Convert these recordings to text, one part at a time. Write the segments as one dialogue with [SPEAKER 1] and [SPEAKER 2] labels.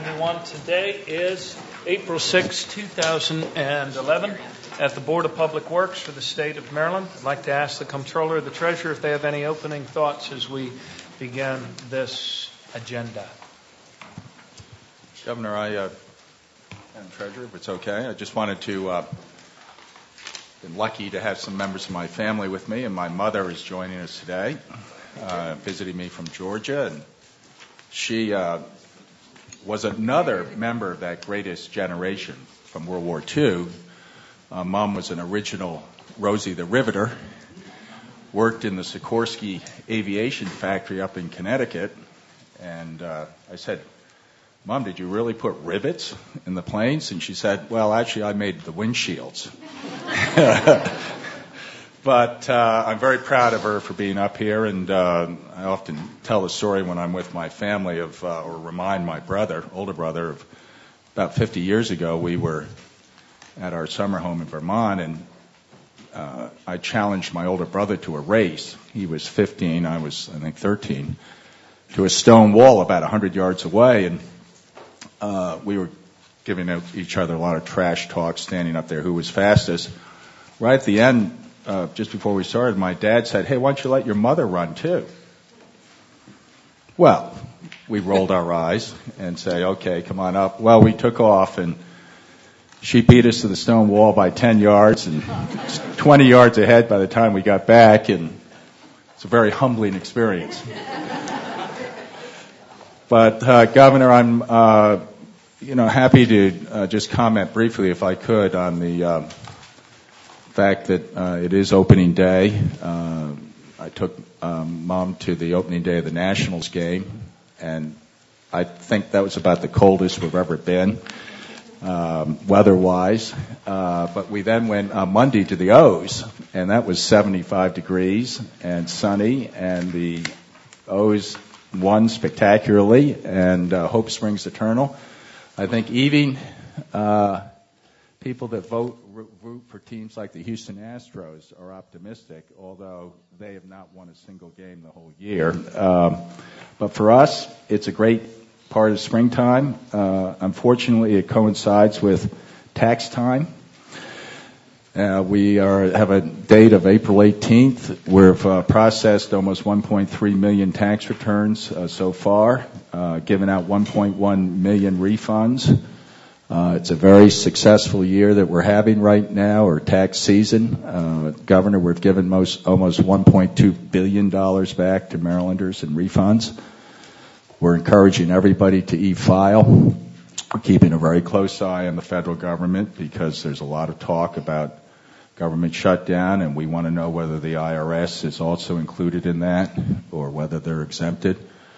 [SPEAKER 1] everyone. Today is April 6, 2011. At the Board of Public Works for the state of Maryland, I'd like to ask the Comptroller or the Treasurer if they have any opening thoughts as we begin this agenda.
[SPEAKER 2] Governor, Madam Treasurer, if it's okay, I just wanted to, been lucky to have some members of my family with me, and my mother is joining us today, visiting me from Georgia, and she was another member of that greatest generation from World War II. Mom was an original Rosie the Riveter, worked in the Sikorsky Aviation Factory up in Connecticut, and I said, Mom, did you really put rivets in the planes? And she said, well, actually, I made the windshields. But I'm very proud of her for being up here, and I often tell the story when I'm with my family of, or remind my brother, older brother, of about 50 years ago, we were at our summer home in Vermont, and I challenged my older brother to a race. He was 15, I was, I think, 13, to a stone wall about 100 yards away, and we were giving each other a lot of trash talk, standing up there who was fastest. Right at the end, just before we started, my dad said, hey, why don't you let your mother run too? Well, we rolled our eyes and say, okay, come on up. Well, we took off, and she beat us to the stone wall by 10 yards and 20 yards ahead by the time we got back, and it's a very humbling experience. But, Governor, I'm happy to just comment briefly, if I could, on the fact that it is opening day. I took Mom to the opening day of the Nationals game, and I think that was about the coldest we've ever been, weather-wise. But we then went Monday to the O's, and that was 75 degrees and sunny, and the O's won spectacularly, and hope springs eternal. I think even people that root for teams like the Houston Astros are optimistic, although they have not won a single game the whole year. But for us, it's a great part of springtime. Unfortunately, it coincides with tax time. We have a date of April 18th. We've processed almost 1.3 million tax returns so far, given out 1.1 million refunds. It's a very successful year that we're having right now, or tax season. Governor, we've given almost $1.2 billion back to Marylanders in refunds. We're encouraging everybody to e-file. We're keeping a very close eye on the federal government because there's a lot of talk about government shutdown, and we want to know whether the IRS is also included in that or whether they're exempted.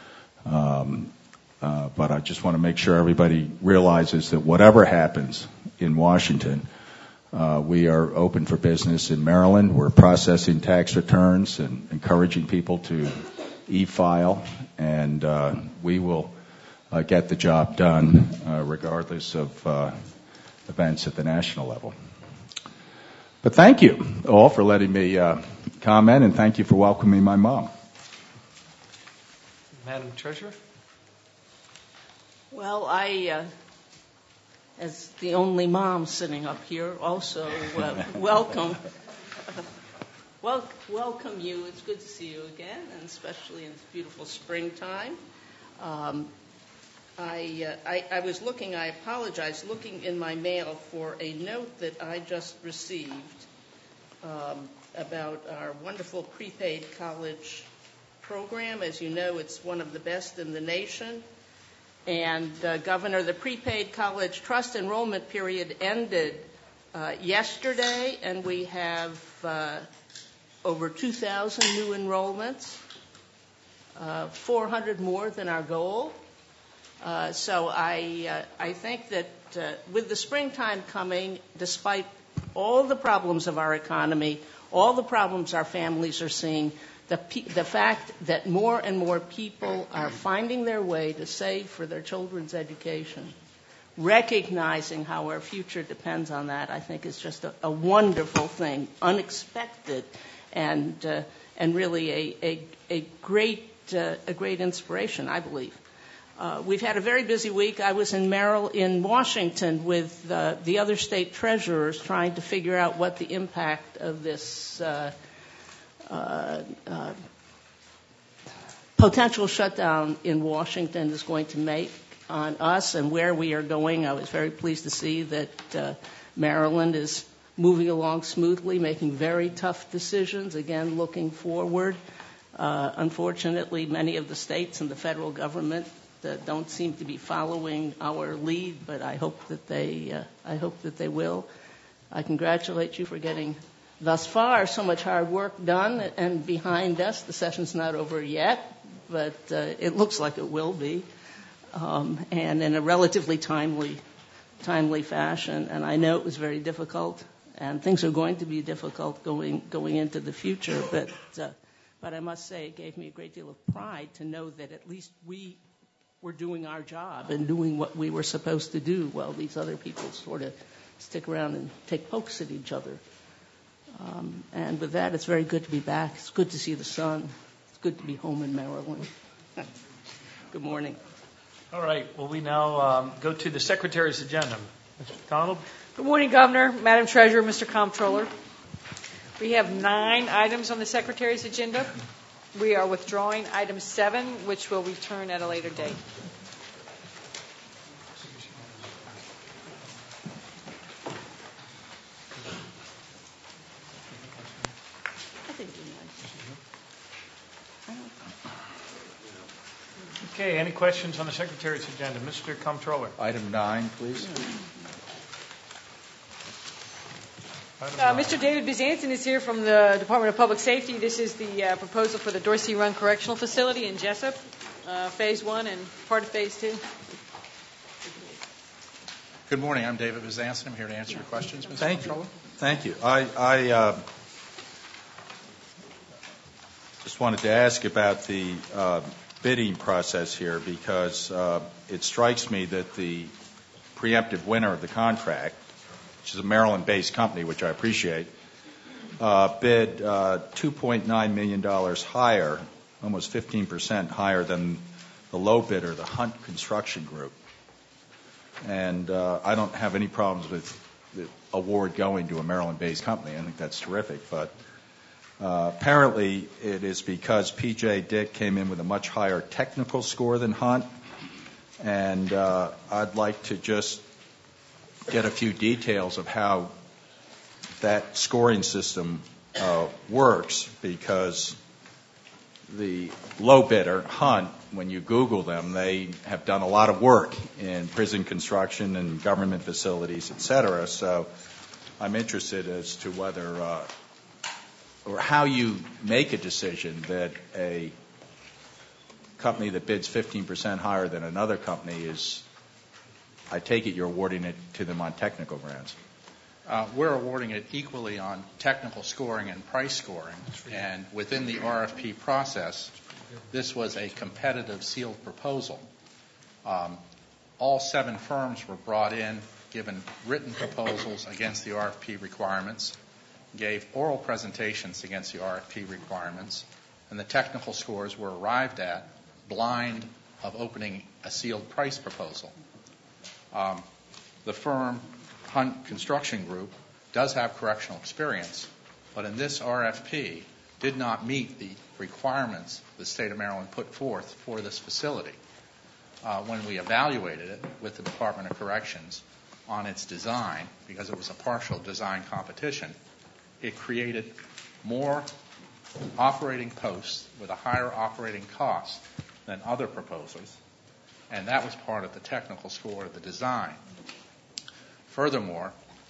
[SPEAKER 2] But I just want to make sure everybody realizes that whatever happens in Washington, we are open for business in Maryland. We're processing tax returns and encouraging people to e-file, and we will get the job done regardless of events at the national level. But thank you all for letting me comment, and thank you for welcoming my mom.
[SPEAKER 1] Madam Treasurer?
[SPEAKER 3] Well, I, as the only mom sitting up here, also welcome you. It's good to see you again, and especially in this beautiful springtime. I was looking, I apologize, looking in my mail for a note that I just received about our wonderful prepaid college program. As you know, it's one of the best in the nation. And, Governor, the prepaid college trust enrollment period ended yesterday, and we have over 2,000 new enrollments, 400 more than our goal. So I think that with the springtime coming, despite all the problems of our economy, all the problems our families are seeing, the fact that more and more people are finding their way to save for their children's education, recognizing how our future depends on that, I think is just a wonderful thing, unexpected, and really a great inspiration, I believe. We've had a very busy week. I was in Washington with the other state treasurers trying to figure out what the impact of this potential shutdown in Washington is going to make on us and where we are going. I was very pleased to see that Maryland is moving along smoothly, making very tough decisions, again, looking forward. Unfortunately, many of the states and the federal government don't seem to be following our lead, but I hope that they will. I congratulate you for getting thus far so much hard work done and behind us. The session's not over yet, but it looks like it will be, and in a relatively timely fashion. And I know it was very difficult, and things are going to be difficult going into the future. But I must say, it gave me a great deal of pride to know that at least we were doing our job and doing what we were supposed to do, while these other people sort of stick around and take pokes at each other. And with that, it's very good to be back. It's good to see the sun. It's good to be home in Maryland. Good morning.
[SPEAKER 1] All right. Well, we now go to the Secretary's agenda. Mr. McDonald.
[SPEAKER 4] Good morning, Governor, Madam Treasurer, Mr. Comptroller. We have 9 items on the Secretary's agenda. We are withdrawing item 7, which will return at a later date.
[SPEAKER 1] Okay, any questions on the Secretary's agenda? Mr. Comptroller.
[SPEAKER 2] Item 9, please.
[SPEAKER 4] Mr. David Bizanson is here from the Department of Public Safety. This is the proposal for the Dorsey Run Correctional Facility in Jessup, Phase 1 and part of Phase 2.
[SPEAKER 5] Good morning. I'm David Bizanson. I'm here to answer your questions, Mr. Comptroller.
[SPEAKER 2] Thank you. I just wanted to ask about the bidding process here, because it strikes me that the preemptive winner of the contract, which is a Maryland-based company, which I appreciate, bid $2.9 million higher, almost 15% higher than the low bidder, the Hunt Construction Group. And I don't have any problems with the award going to a Maryland-based company. I think that's terrific. But apparently it is because P.J. Dick came in with a much higher technical score than Hunt. And I'd like to just get a few details of how that scoring system works, because the low bidder, Hunt, when you Google them, they have done a lot of work in prison construction and government facilities, et cetera. So I'm interested as to whether or how you make a decision that a company that bids 15% higher than another company is, I take it you're awarding it to them on technical grounds.
[SPEAKER 5] We're awarding it equally on technical scoring and price scoring. And within the RFP process, this was a competitive sealed proposal. All 7 firms were brought in, given written proposals against the RFP requirements, gave oral presentations against the RFP requirements, and the technical scores were arrived at blind of opening a sealed price proposal. The firm, Hunt Construction Group, does have correctional experience, but in this RFP did not meet the requirements the state of Maryland put forth for this facility. When we evaluated it with the Department of Corrections on its design, because it was a partial design competition, it created more operating posts with a higher operating cost than other proposals, and that was part of the technical score of the design. Furthermore,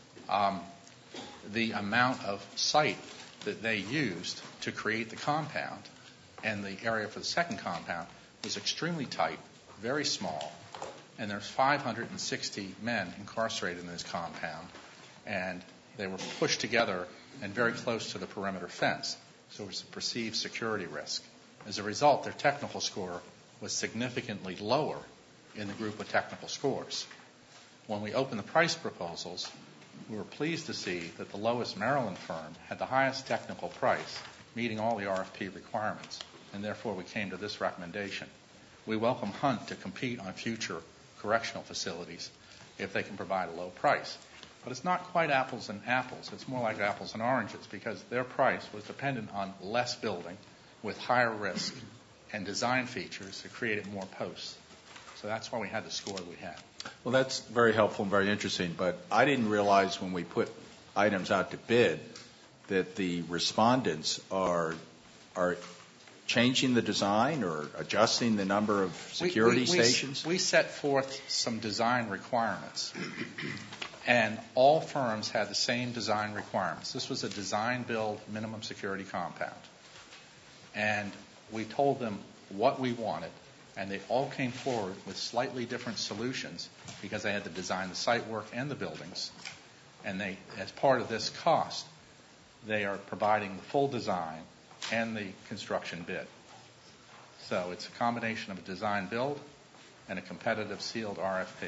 [SPEAKER 5] the amount of site that they used to create the compound and the area for the second compound was extremely tight, very small, and there's 560 men incarcerated in this compound, and they were pushed together and very close to the perimeter fence, so it was a perceived security risk. As a result, their technical score was significantly lower in the group of technical scores. When we opened the price proposals, we were pleased to see that the lowest Maryland firm had the highest technical price, meeting all the RFP requirements, and therefore we came to this recommendation. We welcome Hunt to compete on future correctional facilities if they can provide a low price. But it's not quite apples and apples. It's more like apples and oranges because their price was dependent on less building with higher risk and design features that created more posts. So that's why we had the score we had.
[SPEAKER 2] Well, that's very helpful and very interesting, but I didn't realize when we put items out to bid that the respondents are changing the design or adjusting the number of security stations?
[SPEAKER 5] We set forth some design requirements, and all firms had the same design requirements. This was a design-build minimum security compound. And we told them what we wanted, and they all came forward with slightly different solutions because they had to design the site work and the buildings. And they, as part of this cost, they are providing the full design and the construction bid. So it's a combination of a design build and a competitive sealed RFP.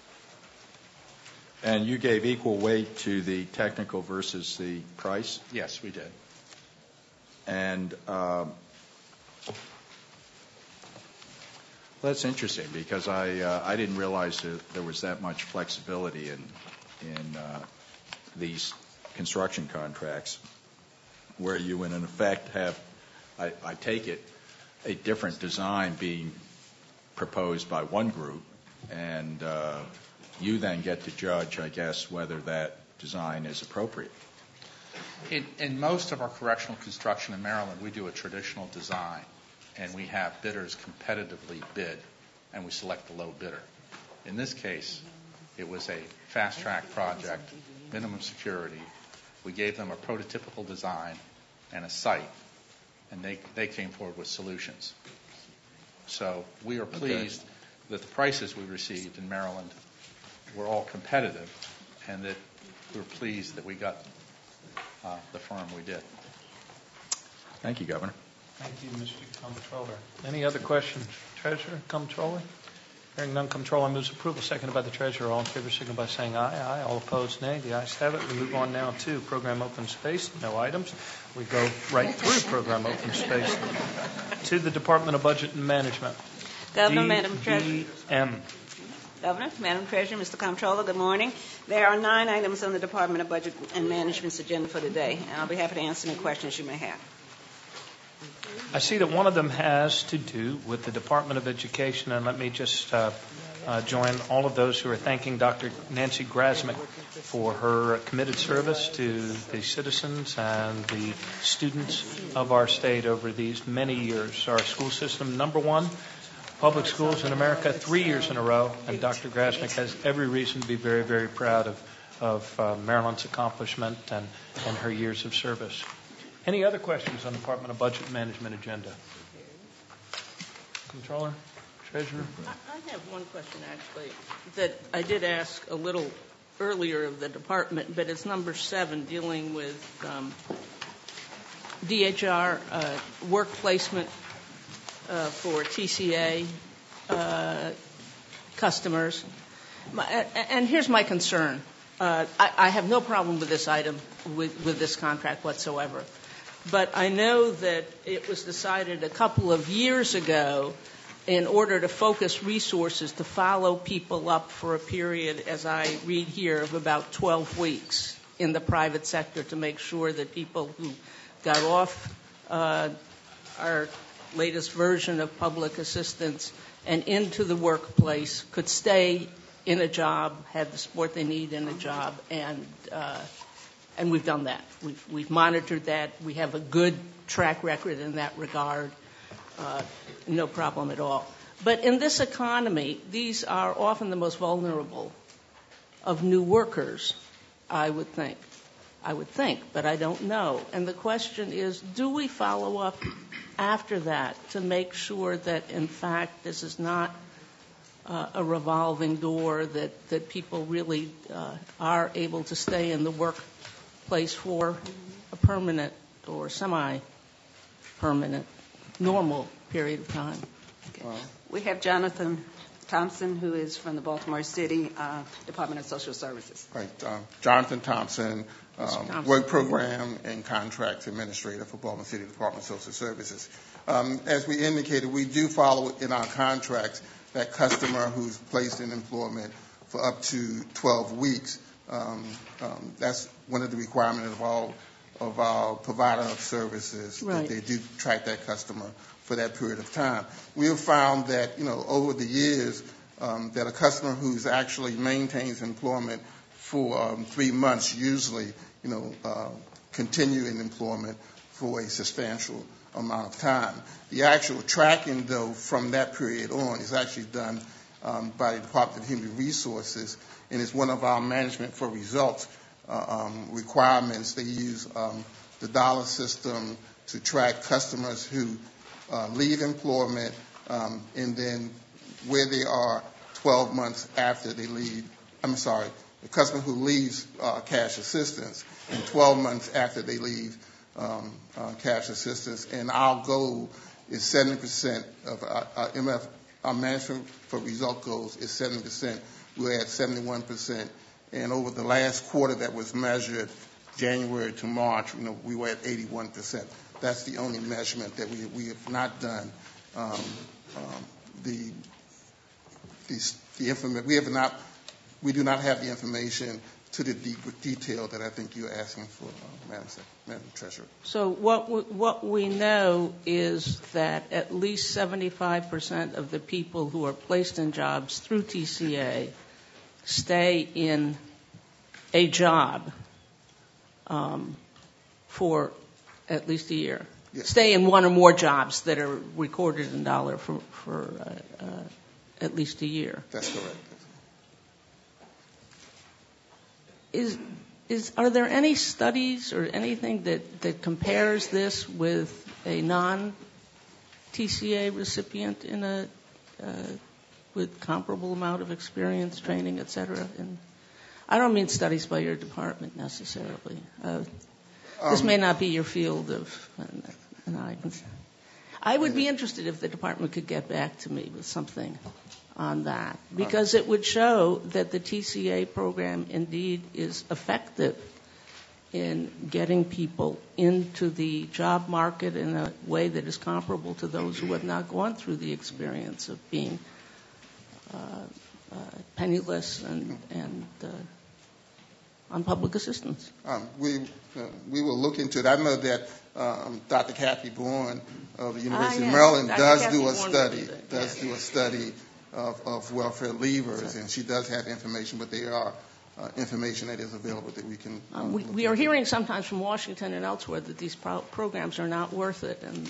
[SPEAKER 2] And you gave equal weight to the technical versus the price?
[SPEAKER 5] Yes, we did.
[SPEAKER 2] And that's interesting because I didn't realize that there was that much flexibility in these construction contracts where you, in effect, have, I take it, a different design being proposed by one group, and you then get to judge, I guess, whether that design is appropriate.
[SPEAKER 5] In most of our correctional construction in Maryland, we do a traditional design, and we have bidders competitively bid, and we select the low bidder. In this case, it was a fast-track project, minimum security. We gave them a prototypical design and a site, and they came forward with solutions. So we are pleased that the prices we received in Maryland were all competitive, and that we're pleased that we got the firm we did.
[SPEAKER 2] Thank you, Governor.
[SPEAKER 1] Thank you, Mr. Comptroller. Any other questions? Treasurer, Comptroller? Hearing none, Comptroller moves approval, seconded by the Treasurer. All in favor, signal by saying aye. Aye. All opposed, nay. The ayes have it. We move on now to Program Open Space. No items. We go right through Program Open Space to the Department of Budget and Management.
[SPEAKER 6] Governor, Madam Treasurer.
[SPEAKER 1] DBM.
[SPEAKER 6] Governor, Madam Treasurer, Mr. Comptroller, good morning. There are 9 items on the Department of Budget and Management's agenda for today, and I'll be happy to answer any questions you may have.
[SPEAKER 1] I see that one of them has to do with the Department of Education, and let me just join all of those who are thanking Dr. Nancy Grasmick for her committed service to the citizens and the students of our state over these many years. Our school system, #1 public schools in America, 3 years in a row, and Dr. Grasmick has every reason to be very, very proud of Maryland's accomplishment and her years of service. Any other questions on the Department of Budget and Management agenda? Comptroller? Treasurer?
[SPEAKER 3] I have one question, actually, that I did ask a little earlier of the department, but it's number 7, dealing with DHR work placement for TCA customers. And here's my concern. I have no problem with this item, with this contract whatsoever. But I know that it was decided a couple of years ago in order to focus resources to follow people up for a period, as I read here, of about 12 weeks in the private sector to make sure that people who got off our latest version of public assistance and into the workplace could stay in a job, have the support they need in a job, and we've done that. We've monitored that. We have a good track record in that regard. No problem at all. But in this economy, these are often the most vulnerable of new workers, I would think, but I don't know. And the question is, do we follow up after that to make sure that, in fact, this is not a revolving door, that people really are able to stay in the workplace for a permanent or semi-permanent, normal period of time?
[SPEAKER 6] Okay. We have Jonathan Thompson, who is from the Baltimore City Department of Social Services.
[SPEAKER 7] Right. Jonathan Thompson, Work Program and Contracts Administrator for Baltimore City Department of Social Services. As we indicated, we do follow in our contracts that customer who's placed in employment for up to 12 weeks. That's one of the requirements of our provider of services,
[SPEAKER 3] right,
[SPEAKER 7] that they do track that customer for that period of time. We have found that, over the years, that a customer who's actually maintains employment for 3 months usually, continue in employment for a substantial amount of time. The actual tracking, though, from that period on is actually done by the Department of Human Resources, and it's one of our management for results requirements. They use the dollar system to track customers who leave employment and then where they are 12 months after they leave. The customer who leaves cash assistance and 12 months after they leave cash assistance. And our goal is 70% of our management for result goals is 70%. We're at 71%. And over the last quarter that was measured, January to March, we were at 81%. That's the only measurement that we have not done. The information we do not have the information to the detail that I think you're asking for, Madam Treasurer.
[SPEAKER 3] So what we know is that at least 75% of the people who are placed in jobs through TCA stay in a job for at least a year.
[SPEAKER 7] Yes.
[SPEAKER 3] Stay in one or more jobs that are recorded in dollar for at least a year.
[SPEAKER 7] That's correct.
[SPEAKER 3] Are there any studies or anything that compares this with a non-TCA recipient in with comparable amount of experience, training, et cetera? And I don't mean studies by your department necessarily. This may not be your field of. I would be interested if the department could get back to me with something on that, because it would show that the TCA program indeed is effective in getting people into the job market in a way that is comparable to those who have not gone through the experience of being penniless and on public assistance.
[SPEAKER 7] We will look into it. I know that Dr. Kathy Bourne of the University of Maryland does do a study of welfare leavers, and she does have information, but they are information that is available that we can.
[SPEAKER 3] We are hearing sometimes from Washington and elsewhere that these programs are not worth it, and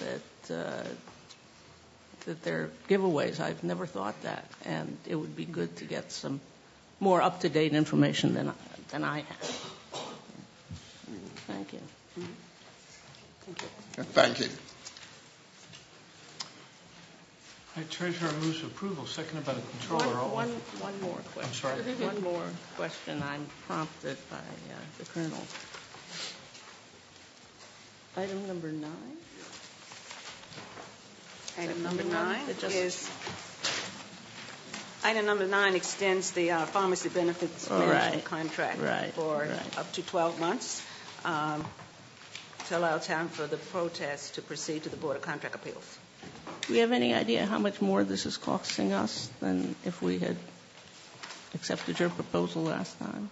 [SPEAKER 3] that they're giveaways. I've never thought that, and it would be good to get some more up-to-date information than I have. Thank you.
[SPEAKER 7] Thank you.
[SPEAKER 1] Treasurer moves approval, seconded by the Controller.
[SPEAKER 3] One more question.
[SPEAKER 1] I'm sorry?
[SPEAKER 3] One more question. I'm prompted by the Colonel. Item number 9.
[SPEAKER 6] Item number 9 Item number 9 extends the pharmacy benefits management contract for up to 12 months to allow time for the protest to proceed to the Board of Contract Appeals.
[SPEAKER 3] Do we have any idea how much more this is costing us than if we had accepted your proposal last time?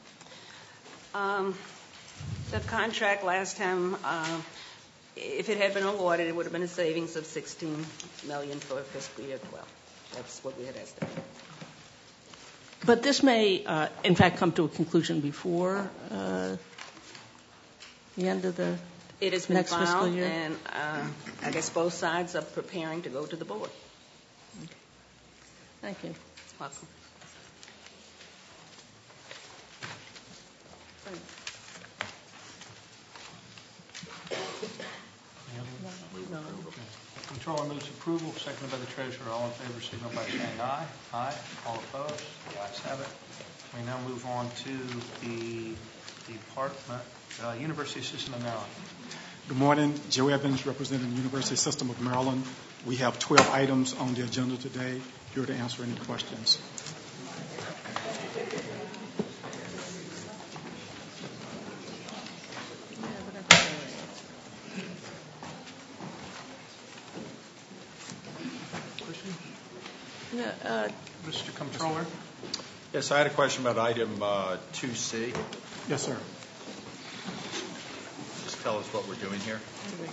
[SPEAKER 6] The contract last time, if it had been awarded, it would have been a savings of $16 million for fiscal year 12. That's what we had estimated.
[SPEAKER 3] But this may, in fact, come to a conclusion before the end of the
[SPEAKER 6] it has been
[SPEAKER 3] next
[SPEAKER 6] filed,
[SPEAKER 3] fiscal year?
[SPEAKER 6] And I guess both sides are preparing to go to the board.
[SPEAKER 3] Okay. Thank you.
[SPEAKER 6] Welcome.
[SPEAKER 1] Controller moves approval, seconded by the Treasurer. All in favor, signal by saying aye. Aye. All opposed? The ayes have it. We now move on to the Department, University System of Maryland.
[SPEAKER 8] Good morning. Joe Evans, representing the University System of Maryland. We have 12 items on the agenda today. here to answer any questions.
[SPEAKER 1] Mr. Comptroller?
[SPEAKER 9] Yes, I had a question about item 2C.
[SPEAKER 8] Yes, sir.
[SPEAKER 9] Just tell us what we're doing here.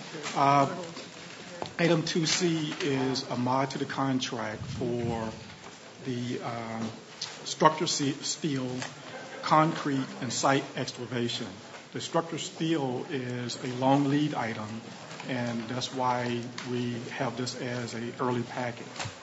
[SPEAKER 8] Item 2C is a mod to the contract for the structure steel, concrete, and site excavation. The structure steel is a long lead item, and that's why we have this as an early packet.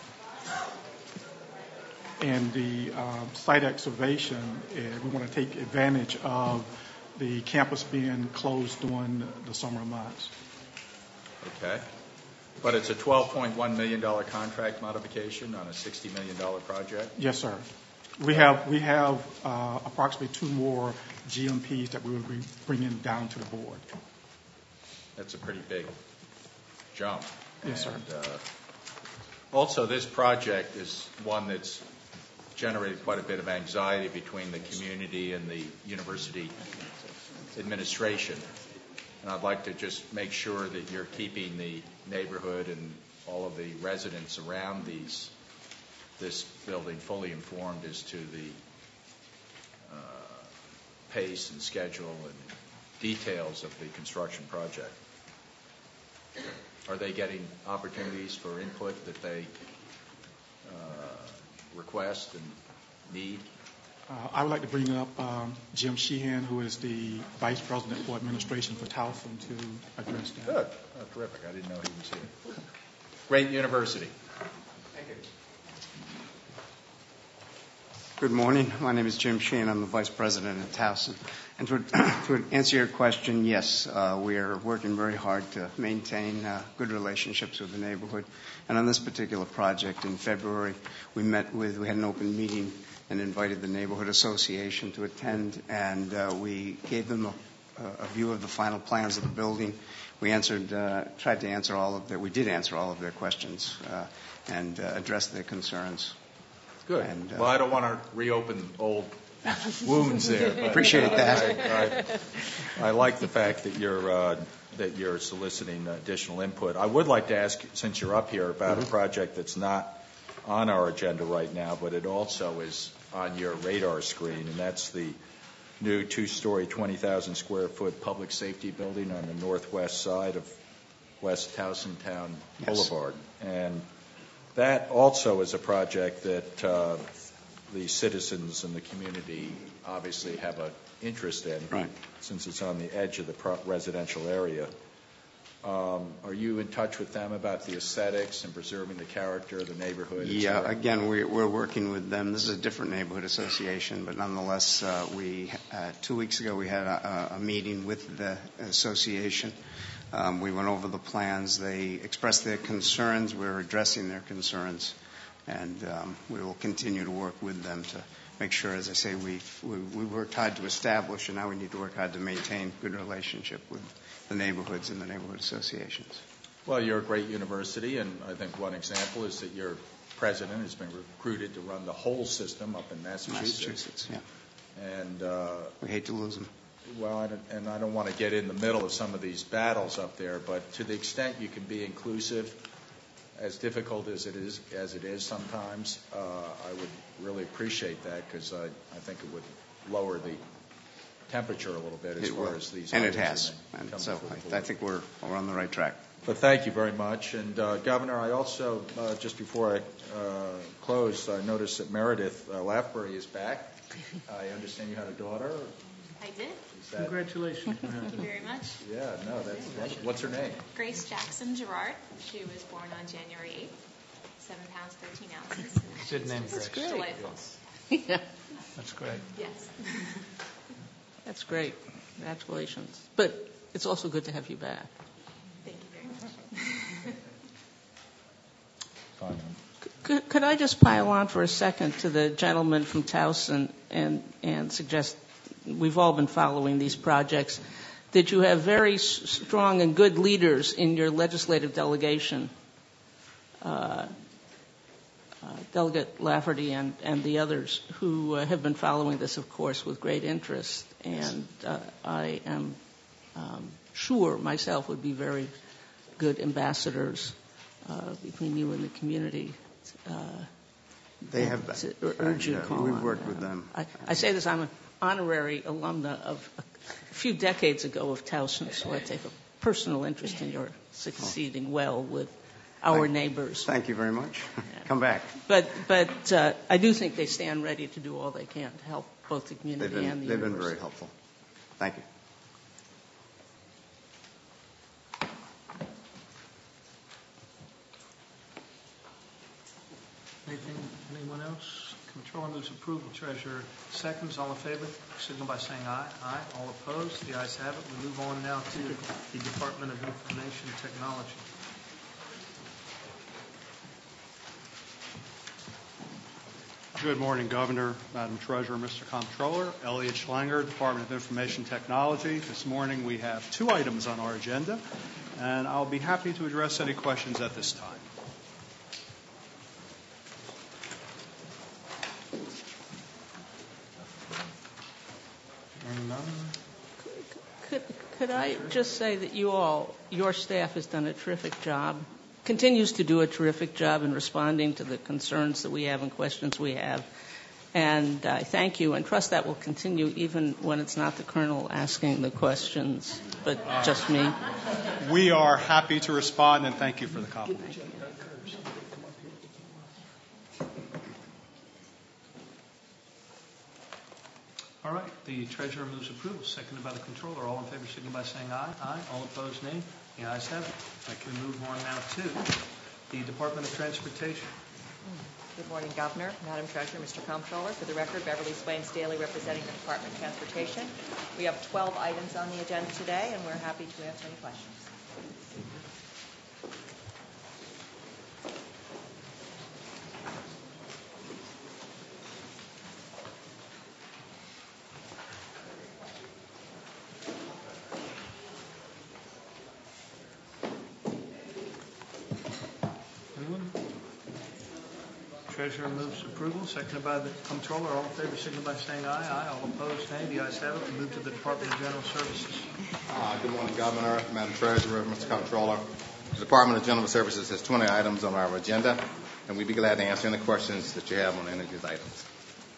[SPEAKER 8] And the site excavation, we want to take advantage of the campus being closed during the summer months.
[SPEAKER 9] Okay. But it's a $12.1 million contract modification on a $60 million project?
[SPEAKER 8] Yes, sir. We have approximately 2 more GMPs that we will be bringing down to the board.
[SPEAKER 9] That's a pretty big jump.
[SPEAKER 8] Yes, sir.
[SPEAKER 9] Also, this project is one that's generated quite a bit of anxiety between the community and the university administration. And I'd like to just make sure that you're keeping the neighborhood and all of the residents around this building fully informed as to the pace and schedule and details of the construction project. Are they getting opportunities for input that they request and need?
[SPEAKER 8] I would like to bring up Jim Sheehan, who is the Vice President for Administration for Towson, to address that.
[SPEAKER 9] Good. Oh, terrific. I didn't know he was here. Great university.
[SPEAKER 10] Thank you. Good morning. My name is Jim Sheehan. I'm the Vice President at Towson. And to answer your question, yes, we are working very hard to maintain good relationships with the neighborhood. And on this particular project in February, we had an open meeting and invited the neighborhood association to attend, and we gave them a view of the final plans of the building. We tried to answer all of their questions and address their concerns.
[SPEAKER 9] Good. And, well, I don't want to reopen old wounds there. But,
[SPEAKER 10] appreciate that.
[SPEAKER 9] I like the fact that you're soliciting additional input. I would like to ask, since you're up here, about a project that's not on our agenda right now, but it also is on your radar screen, and that's the new 2-story, 20,000 square foot public safety building on the northwest side of West Towson Town Boulevard. And that also is a project that the citizens and the community obviously have an interest in,
[SPEAKER 10] right,
[SPEAKER 9] since it's on the edge of the residential area. Are you in touch with them about the aesthetics and preserving the character of the neighborhood?
[SPEAKER 10] Yeah, again, we're working with them. This is a different neighborhood association, but nonetheless, 2 weeks ago we had a meeting with the association. We went over the plans. They expressed their concerns. We're addressing their concerns, and we will continue to work with them to make sure, as I say, we worked hard to establish, and now we need to work hard to maintain good relationship with the neighborhoods and the neighborhood associations.
[SPEAKER 9] Well, you're a great university, and I think one example is that your president has been recruited to run the whole system up in Massachusetts.
[SPEAKER 10] Yeah.
[SPEAKER 9] And
[SPEAKER 10] we hate to lose him.
[SPEAKER 9] Well, and I don't want to get in the middle of some of these battles up there, but to the extent you can be inclusive, as difficult as it is sometimes, I would really appreciate that, because I think it would lower the temperature a little bit as far as these.
[SPEAKER 10] And it has. And so I think we're on the right track.
[SPEAKER 9] But thank you very much. And Governor, I also, just before I close, I noticed that Meredith Lafbury is back. I understand you had a daughter.
[SPEAKER 11] I did.
[SPEAKER 1] Congratulations.
[SPEAKER 11] Thank you very much.
[SPEAKER 9] Yeah, no, that's what's her name?
[SPEAKER 11] Grace Jackson Gerard. She was born on January 8th, 7 pounds, 13 ounces.
[SPEAKER 1] Good name, Grace.
[SPEAKER 11] That's great. Delightful.
[SPEAKER 3] Yeah.
[SPEAKER 1] That's great.
[SPEAKER 11] Yes.
[SPEAKER 3] That's great. Congratulations. But it's also good to have you back.
[SPEAKER 11] Thank you very
[SPEAKER 3] much. Could I just pile on for a second to the gentleman from Towson and suggest, we've all been following these projects, that you have very strong and good leaders in your legislative delegation Delegate Lafferty and the others who have been following this, of course, with great interest. And I am sure myself would be very good ambassadors between you and the community.
[SPEAKER 10] They have
[SPEAKER 3] urge you to call
[SPEAKER 10] we've
[SPEAKER 3] on
[SPEAKER 10] worked with them.
[SPEAKER 3] I say this, I'm an honorary alumna of a few decades ago of Towson, so I take a personal interest in your succeeding well with our neighbors.
[SPEAKER 10] Thank you very much. Come back.
[SPEAKER 3] But I do think they stand ready to do all they can to help both the community and the university.
[SPEAKER 10] They've been very helpful. Thank you.
[SPEAKER 1] Anyone else? Controller moves approval. Treasurer seconds. All in favor, signal by saying aye. Aye. All opposed? The ayes have it. We move on now to the Department of Information Technology.
[SPEAKER 12] Good morning, Governor, Madam Treasurer, Mr. Comptroller. Elliot Schlanger, Department of Information Technology. This morning we have 2 items on our agenda, and I'll be happy to address any questions at this time.
[SPEAKER 3] Could I just say that your staff has done a terrific job, continues to do a terrific job in responding to the concerns that we have and questions we have. And I thank you and trust that will continue even when it's not the Colonel asking the questions, but just me.
[SPEAKER 12] We are happy to respond, and thank you for the compliment.
[SPEAKER 1] All right. The Treasurer moves approval, seconded by the Controller. All in favor, signal by saying aye. Aye. All opposed, nay. The ayes have it. I can move on now to the Department of Transportation.
[SPEAKER 13] Good morning, Governor, Madam Treasurer, Mr. Comptroller. For the record, Beverly Swain Staley representing the Department of Transportation. We have 12 items on the agenda today, and we're happy to answer any questions.
[SPEAKER 1] Treasurer moves approval, seconded by the Comptroller. All in favor, signal by saying aye. Aye. All opposed, nay. The ayes have it. We move to the Department of General Services.
[SPEAKER 14] Good morning, Governor, Madam Treasurer, Mr. Comptroller. The Department of General Services has 20 items on our agenda, and we'd be glad to answer any questions that you have on any of these items.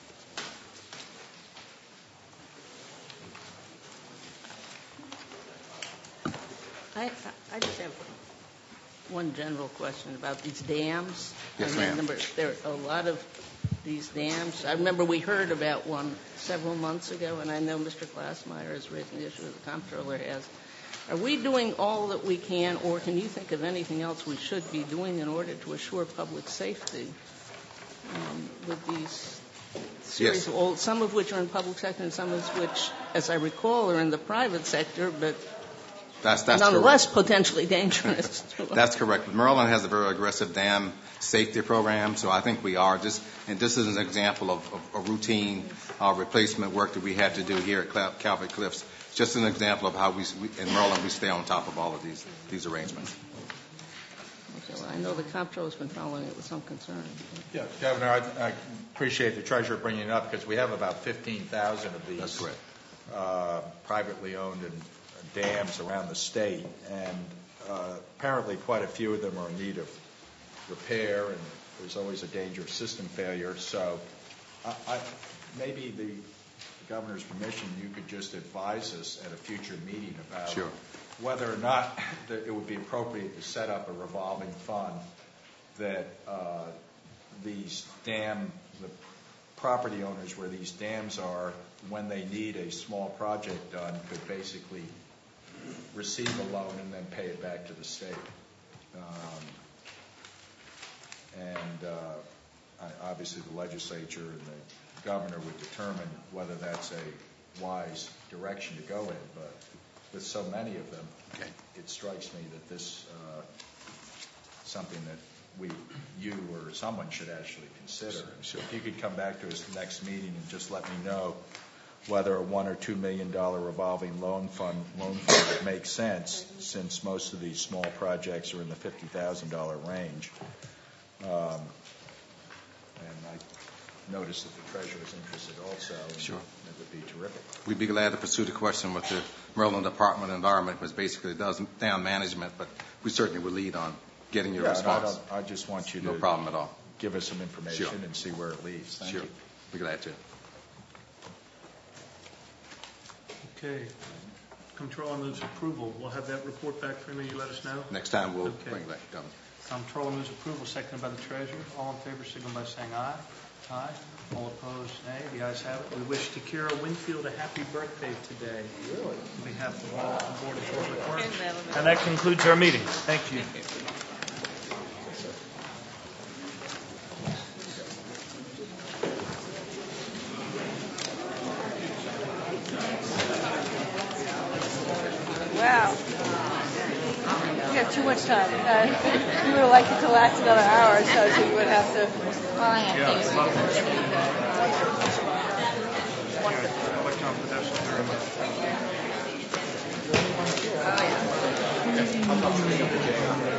[SPEAKER 3] I just have one general question about these dams.
[SPEAKER 14] Yes, ma'am.
[SPEAKER 3] There are a lot of these dams. I remember we heard about one several months ago, and I know Mr. Glassmeyer is raising the issue that the Comptroller has. Are we doing all that we can, or can you think of anything else we should be doing in order to assure public safety with these series,
[SPEAKER 14] yes,
[SPEAKER 3] some of which are in public sector and some of which, as I recall, are in the private sector, but
[SPEAKER 14] that's
[SPEAKER 3] nonetheless potentially dangerous?
[SPEAKER 14] That's correct. Maryland has a very aggressive dam safety program, so I think we are and this is an example of a routine replacement work that we had to do here at Calvert Cliffs. Just an example of how in Maryland we stay on top of all of these arrangements.
[SPEAKER 3] Okay, well, I know the Comptroller has been following it with some concern.
[SPEAKER 9] Yeah, Governor, I appreciate the Treasurer bringing it up because we have about 15,000 of these.
[SPEAKER 14] That's correct.
[SPEAKER 9] Privately owned and dams around the state, and apparently quite a few of them are in need of repair, and there's always a danger of system failure. So maybe the Governor's permission, you could just advise us at a future meeting about whether or not that it would be appropriate to set up a revolving fund that the property owners where these dams are, when they need a small project done, could basically receive a loan and then pay it back to the state. Obviously the legislature and the governor would determine whether that's a wise direction to go in, but with so many of them, it strikes me that this is something that you or someone should actually consider. So if you could come back to us the next meeting and just let me know whether a $1 or $2 million revolving loan fund would make sense, since most of these small projects are in the $50,000 range. And I noticed that the treasurer is interested also.
[SPEAKER 14] Sure.
[SPEAKER 9] That would be terrific.
[SPEAKER 14] We'd be glad to pursue the question with the Maryland Department of Environment, which basically does down management, but we certainly would lead on getting your response.
[SPEAKER 9] I just want you to
[SPEAKER 14] no problem at all.
[SPEAKER 9] Give us some information
[SPEAKER 14] Sure.
[SPEAKER 9] and see where it leads. Thank
[SPEAKER 14] Sure.
[SPEAKER 9] you.
[SPEAKER 14] Be glad to.
[SPEAKER 1] Okay. Comptroller moves approval. We'll have that report back for me. You let us know.
[SPEAKER 14] Next time we'll
[SPEAKER 1] Okay.
[SPEAKER 14] bring it back, Governor.
[SPEAKER 1] Comptroller moves approval, seconded by the treasurer. All in favor, signal by saying aye. Aye. All opposed, nay. The ayes have it. We wish to Kira Winfield a happy birthday today. Really? On behalf of all on the Board of Public Works. And that concludes our meeting. Thank you.
[SPEAKER 4] Wow. We have too much time. We would have liked it to last another hour or so you would have to...
[SPEAKER 1] Oh, yeah.